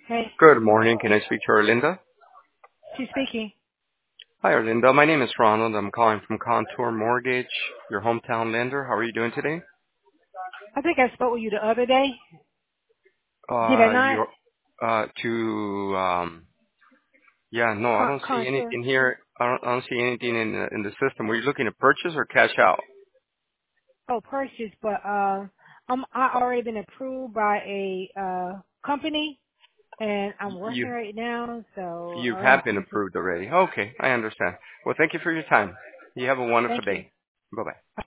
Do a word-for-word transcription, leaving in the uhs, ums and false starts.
Hey, Good morning. Can I speak to Erlinda? she's speaking. Hi, Erlinda. My name is Ronald. I'm calling from Contour Mortgage, your hometown lender. How are you doing today? I think I spoke with you the other day. Did I Uh, not? you're, uh, to, um, yeah, no, I Con- don't see Contour. anything here. I don't, I don't see anything in the, in the system. Were you looking to purchase or cash out? Oh, purchase, but uh, I'm I already been approved by a uh company, and I'm You, working right now, so you uh, have been I'm just. approved already. Okay, I understand. Well, thank you for your time. You have a wonderful Thank you. day. Bye-bye.